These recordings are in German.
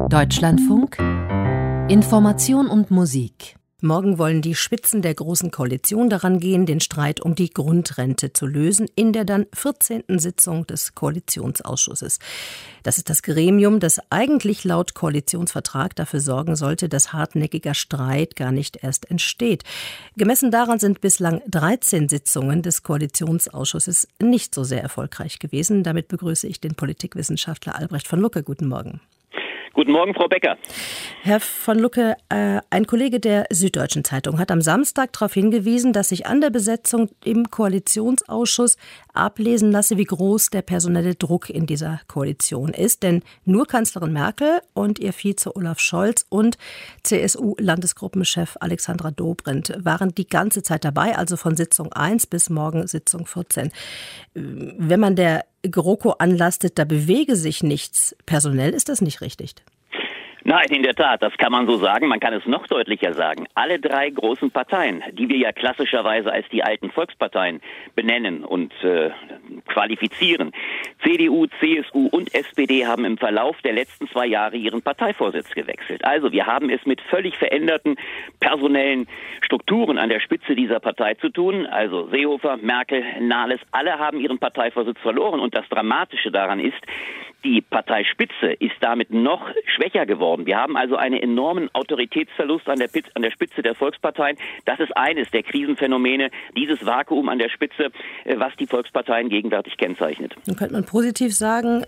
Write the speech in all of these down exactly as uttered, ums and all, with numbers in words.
Deutschlandfunk Information und Musik. Morgen wollen die Spitzen der Großen Koalition daran gehen, den Streit um die Grundrente zu lösen in der dann vierzehnten Sitzung des Koalitionsausschusses. Das ist das Gremium, das eigentlich laut Koalitionsvertrag dafür sorgen sollte, dass hartnäckiger Streit gar nicht erst entsteht. Gemessen daran sind bislang dreizehn Sitzungen des Koalitionsausschusses nicht so sehr erfolgreich gewesen. Damit begrüße ich den Politikwissenschaftler Albrecht von Lucke. Guten Morgen. Guten Morgen, Frau Becker. Herr von Lucke, äh, ein Kollege der Süddeutschen Zeitung hat am Samstag darauf hingewiesen, dass sich an der Besetzung im Koalitionsausschuss ablesen lasse, wie groß der personelle Druck in dieser Koalition ist. Denn nur Kanzlerin Merkel und ihr Vize Olaf Scholz und C S U-Landesgruppenchef Alexandra Dobrindt waren die ganze Zeit dabei, also von Sitzung eins bis morgen Sitzung vierzehn. Wenn man der GroKo anlastet, da bewege sich nichts. Personell ist das nicht richtig. Nein, in der Tat, das kann man so sagen. Man kann es noch deutlicher sagen. Alle drei großen Parteien, die wir ja klassischerweise als die alten Volksparteien benennen und äh, qualifizieren, C D U, C S U und S P D haben im Verlauf der letzten zwei Jahre ihren Parteivorsitz gewechselt. Also wir haben es mit völlig veränderten personellen Strukturen an der Spitze dieser Partei zu tun. Also Seehofer, Merkel, Nahles, alle haben ihren Parteivorsitz verloren. Und das Dramatische daran ist, die Parteispitze ist damit noch schwächer geworden. Wir haben also einen enormen Autoritätsverlust an der, an der Spitze der Volksparteien. Das ist eines der Krisenphänomene, dieses Vakuum an der Spitze, was die Volksparteien gegenwärtig kennzeichnet. Dann könnte man positiv sagen,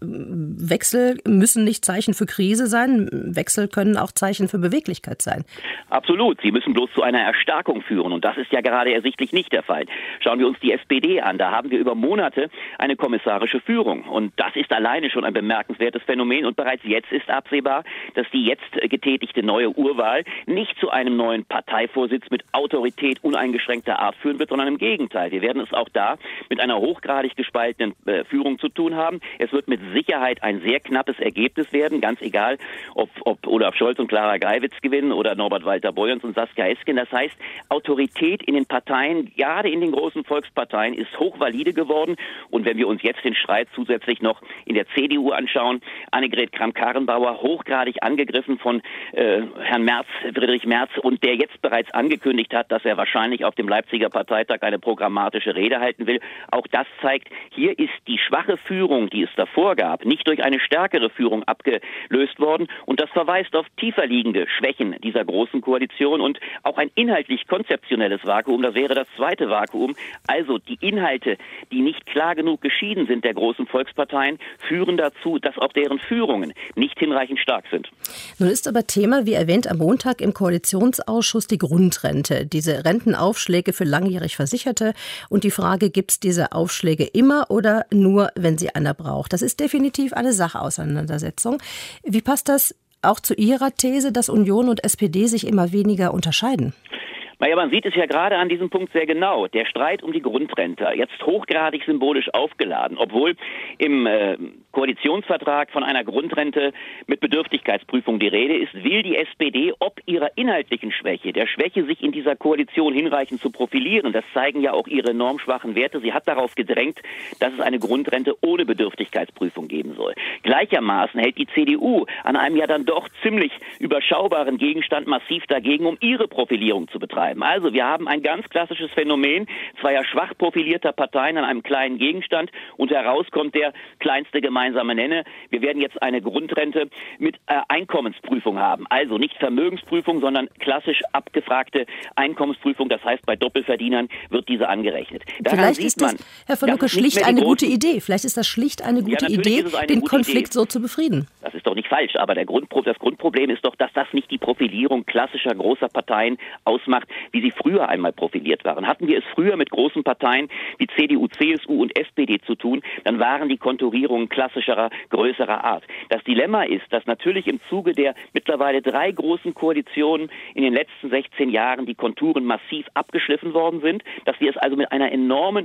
Wechsel müssen nicht Zeichen für Krise sein. Wechsel können auch Zeichen für Beweglichkeit sein. Absolut. Sie müssen bloß zu einer Erstarkung führen. Und das ist ja gerade ersichtlich nicht der Fall. Schauen wir uns die S P D an. Da haben wir über Monate eine kommissarische Führung. Und das ist allein schon ein bemerkenswertes Phänomen und bereits jetzt ist absehbar, dass die jetzt getätigte neue Urwahl nicht zu einem neuen Parteivorsitz mit Autorität uneingeschränkter Art führen wird, sondern im Gegenteil. Wir werden es auch da mit einer hochgradig gespaltenen äh, Führung zu tun haben. Es wird mit Sicherheit ein sehr knappes Ergebnis werden, ganz egal, ob, ob Olaf Scholz und Clara Geiwitz gewinnen oder Norbert Walter-Borjans und Saskia Esken. Das heißt, Autorität in den Parteien, gerade in den großen Volksparteien, ist hochvalide geworden. Und wenn wir uns jetzt den Streit zusätzlich noch in der C D U anschauen, Annegret Kramp-Karrenbauer hochgradig angegriffen von äh, Herrn Merz, Friedrich Merz, und der jetzt bereits angekündigt hat, dass er wahrscheinlich auf dem Leipziger Parteitag eine programmatische Rede halten will. Auch das zeigt, hier ist die schwache Führung, die es davor gab, nicht durch eine stärkere Führung abgelöst worden, und das verweist auf tiefer liegende Schwächen dieser großen Koalition und auch ein inhaltlich konzeptionelles Vakuum. Das wäre das zweite Vakuum. Also die Inhalte, die nicht klar genug geschieden sind der großen Volksparteien, führen dazu, dass auch deren Führungen nicht hinreichend stark sind. Nun ist aber Thema, wie erwähnt, am Montag im Koalitionsausschuss die Grundrente, diese Rentenaufschläge für langjährig Versicherte und die Frage, gibt es diese Aufschläge immer oder nur, wenn sie einer braucht? Das ist definitiv eine Sachauseinandersetzung. Wie passt das auch zu Ihrer These, dass Union und S P D sich immer weniger unterscheiden? Naja, man sieht es ja gerade an diesem Punkt sehr genau. Der Streit um die Grundrente, jetzt hochgradig symbolisch aufgeladen, obwohl im äh, Koalitionsvertrag von einer Grundrente mit Bedürftigkeitsprüfung die Rede ist, will die S P D ob ihrer inhaltlichen Schwäche, der Schwäche, sich in dieser Koalition hinreichend zu profilieren. Das zeigen ja auch ihre enorm schwachen Werte. Sie hat darauf gedrängt, dass es eine Grundrente ohne Bedürftigkeitsprüfung geben soll. Gleichermaßen hält die C D U an einem ja dann doch ziemlich überschaubaren Gegenstand massiv dagegen, um ihre Profilierung zu betreiben. Also wir haben ein ganz klassisches Phänomen zweier schwach profilierter Parteien an einem kleinen Gegenstand, und heraus kommt der kleinste gemeinsame Nenner. Wir werden jetzt eine Grundrente mit äh, Einkommensprüfung haben. Also nicht Vermögensprüfung, sondern klassisch abgefragte Einkommensprüfung. Das heißt, bei Doppelverdienern wird diese angerechnet. Daran Vielleicht sieht ist das, man, Herr von Lucke, schlicht eine gute Idee. Vielleicht ist das schlicht eine gute ja, Idee, eine den gute Konflikt Idee. so zu befrieden. Das ist doch nicht falsch, aber der Grundpro- das Grundproblem ist doch, dass das nicht die Profilierung klassischer großer Parteien ausmacht, wie sie früher einmal profiliert waren. Hatten wir es früher mit großen Parteien wie C D U, C S U und S P D zu tun, dann waren die Konturierungen klassischerer, größerer Art. Das Dilemma ist, dass natürlich im Zuge der mittlerweile drei großen Koalitionen in den letzten sechzehn Jahren die Konturen massiv abgeschliffen worden sind, dass wir es also mit einer enormen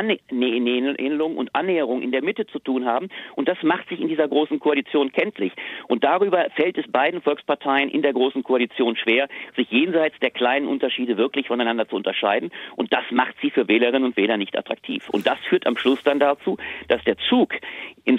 Ähnelung und Annäherung in der Mitte zu tun haben. Und das macht sich in dieser großen Koalition kenntlich. Und darüber fällt es beiden Volksparteien in der großen Koalition schwer, sich jenseits der kleinen Unterschiede wirklich voneinander zu unterscheiden. Und das macht sie für Wählerinnen und Wähler nicht attraktiv. Und das führt am Schluss dann dazu, dass der Zug in zwei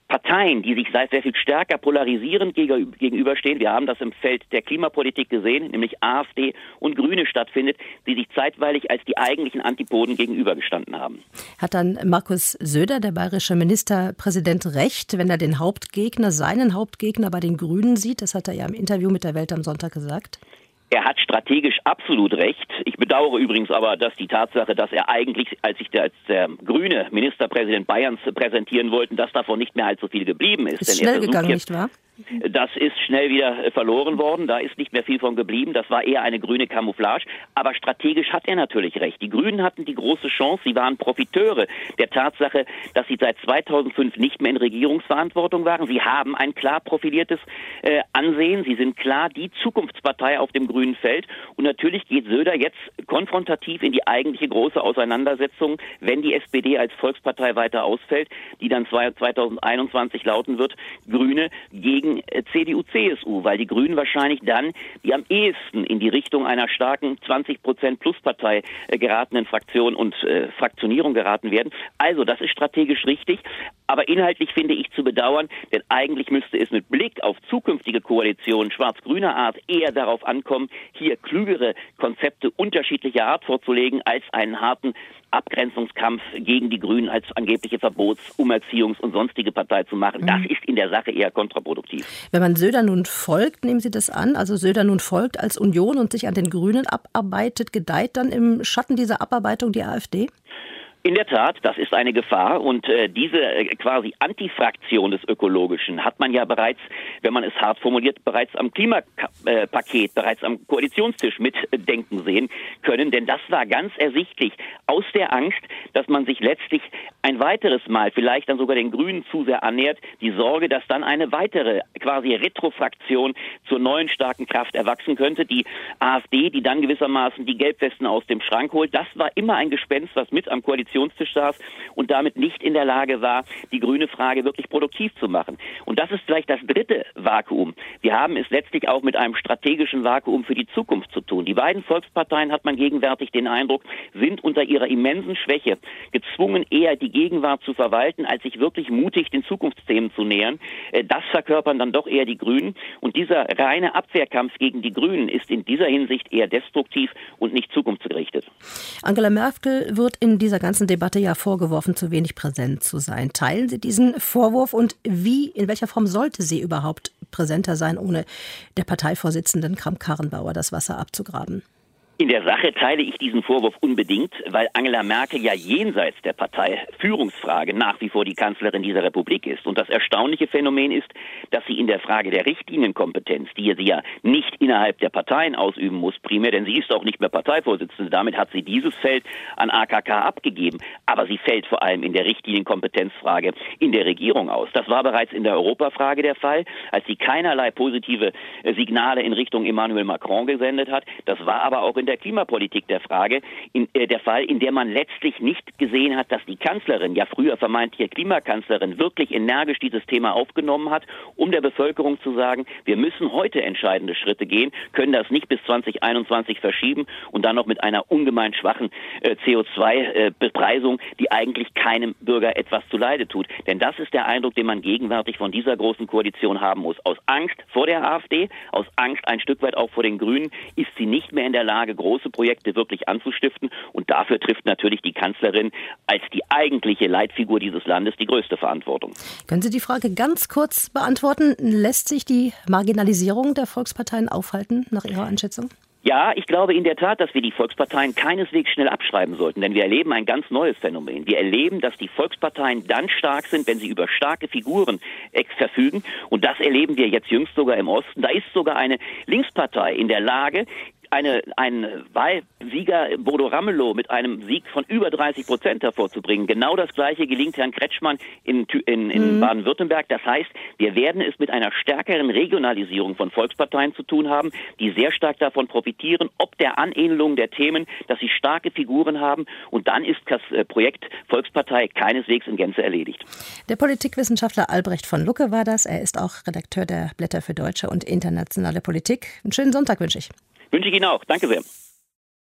Parteien, die sich seit sehr viel stärker polarisierend gegenüberstehen. Wir haben das im Feld der Klimapolitik gesehen, nämlich AfD und Grüne stattfindet, die sich zeitweilig als die eigentlichen Antipoden gegenübergestanden haben. Hat dann Markus Söder, der bayerische Ministerpräsident, recht, wenn er den Hauptgegner, seinen Hauptgegner bei den Grünen sieht? Das hat er ja im Interview mit der Welt am Sonntag gesagt. Er hat strategisch absolut recht. Ich bedauere übrigens aber, dass die Tatsache, dass er eigentlich, als sich der, als der grüne Ministerpräsident Bayerns präsentieren wollte, dass davon nicht mehr allzu viel geblieben ist. Ist schnell gegangen, nicht wahr? Das ist schnell wieder verloren worden, da ist nicht mehr viel von geblieben, das war eher eine grüne Camouflage, aber strategisch hat er natürlich recht. Die Grünen hatten die große Chance, sie waren Profiteure der Tatsache, dass sie seit zweitausendfünf nicht mehr in Regierungsverantwortung waren. Sie haben ein klar profiliertes äh, Ansehen, sie sind klar die Zukunftspartei auf dem grünen Feld und natürlich geht Söder jetzt konfrontativ in die eigentliche große Auseinandersetzung, wenn die S P D als Volkspartei weiter ausfällt, die dann zweitausendeinundzwanzig lauten wird, Grüne gegen C D U C S U, weil die Grünen wahrscheinlich dann die am ehesten in die Richtung einer starken zwanzig Prozent Pluspartei äh, geratenen Fraktion und äh, Fraktionierung geraten werden. Also das ist strategisch richtig, aber inhaltlich finde ich zu bedauern, denn eigentlich müsste es mit Blick auf zukünftige Koalitionen schwarz-grüner Art eher darauf ankommen, hier klügere Konzepte unterschiedlicher Art vorzulegen, als einen harten Abgrenzungskampf gegen die Grünen als angebliche Verbots-, Umerziehungs- und sonstige Partei zu machen. Das ist in der Sache eher kontraproduktiv. Wenn man Söder nun folgt, nehmen Sie das an, also Söder nun folgt als Union und sich an den Grünen abarbeitet, gedeiht dann im Schatten dieser Abarbeitung die AfD? In der Tat, das ist eine Gefahr und äh, diese äh, quasi Antifraktion des Ökologischen hat man ja bereits, wenn man es hart formuliert, bereits am Klimapaket, äh, bereits am Koalitionstisch mitdenken sehen können, denn das war ganz ersichtlich aus der Angst, dass man sich letztlich ein weiteres Mal, vielleicht dann sogar den Grünen zu sehr annähert, die Sorge, dass dann eine weitere quasi Retrofraktion zur neuen starken Kraft erwachsen könnte, die AfD, die dann gewissermaßen die Gelbwesten aus dem Schrank holt. Das war immer ein Gespenst, was mit am Koalitionstisch saß und damit nicht in der Lage war, die grüne Frage wirklich produktiv zu machen. Und das ist vielleicht das dritte Vakuum. Wir haben es letztlich auch mit einem strategischen Vakuum für die Zukunft zu tun. Die beiden Volksparteien, hat man gegenwärtig den Eindruck, sind unter ihrer immensen Schwäche gezwungen, eher die Gegenwart zu verwalten, als sich wirklich mutig den Zukunftsthemen zu nähern. Das verkörpern dann doch eher die Grünen. Und dieser reine Abwehrkampf gegen die Grünen ist in dieser Hinsicht eher destruktiv und nicht zukunftsgerichtet. Angela Merkel wird in dieser ganzen Debatte ja vorgeworfen, zu wenig präsent zu sein. Teilen Sie diesen Vorwurf und wie, in welcher Form sollte sie überhaupt präsenter sein, ohne der Parteivorsitzenden Kramp-Karrenbauer das Wasser abzugraben? In der Sache teile ich diesen Vorwurf unbedingt, weil Angela Merkel ja jenseits der Parteiführungsfrage nach wie vor die Kanzlerin dieser Republik ist. Und das erstaunliche Phänomen ist, dass sie in der Frage der Richtlinienkompetenz, die sie ja nicht innerhalb der Parteien ausüben muss primär, denn sie ist auch nicht mehr Parteivorsitzende, damit hat sie dieses Feld an A K K abgegeben. Aber sie fällt vor allem in der Richtlinienkompetenzfrage in der Regierung aus. Das war bereits in der Europafrage der Fall, als sie keinerlei positive Signale in Richtung Emmanuel Macron gesendet hat. Das war aber auch in der Klimapolitik der Frage, in, äh, der Fall, in der man letztlich nicht gesehen hat, dass die Kanzlerin, ja früher vermeintliche Klimakanzlerin, wirklich energisch dieses Thema aufgenommen hat, um der Bevölkerung zu sagen, wir müssen heute entscheidende Schritte gehen, können das nicht bis zwanzig einundzwanzig verschieben und dann noch mit einer ungemein schwachen äh, C O zwei Bepreisung, die eigentlich keinem Bürger etwas zuleide tut. Denn das ist der Eindruck, den man gegenwärtig von dieser großen Koalition haben muss. Aus Angst vor der AfD, aus Angst ein Stück weit auch vor den Grünen, ist sie nicht mehr in der Lage, große Projekte wirklich anzustiften. Und dafür trifft natürlich die Kanzlerin als die eigentliche Leitfigur dieses Landes die größte Verantwortung. Können Sie die Frage ganz kurz beantworten? Lässt sich die Marginalisierung der Volksparteien aufhalten, nach Ihrer Einschätzung? Ja, ich glaube in der Tat, dass wir die Volksparteien keineswegs schnell abschreiben sollten, denn wir erleben ein ganz neues Phänomen. Wir erleben, dass die Volksparteien dann stark sind, wenn sie über starke Figuren verfügen. Und das erleben wir jetzt jüngst sogar im Osten. Da ist sogar eine Linkspartei in der Lage, Eine, ein Wahlsieger Bodo Ramelow mit einem Sieg von über dreißig Prozent hervorzubringen. Genau das Gleiche gelingt Herrn Kretschmann in, in, in mhm. Baden-Württemberg. Das heißt, wir werden es mit einer stärkeren Regionalisierung von Volksparteien zu tun haben, die sehr stark davon profitieren, ob der Anähnelung der Themen, dass sie starke Figuren haben. Und dann ist das Projekt Volkspartei keineswegs in Gänze erledigt. Der Politikwissenschaftler Albrecht von Lucke war das. Er ist auch Redakteur der Blätter für deutsche und internationale Politik. Einen schönen Sonntag wünsche ich. Wünsche ich Ihnen auch. Danke sehr.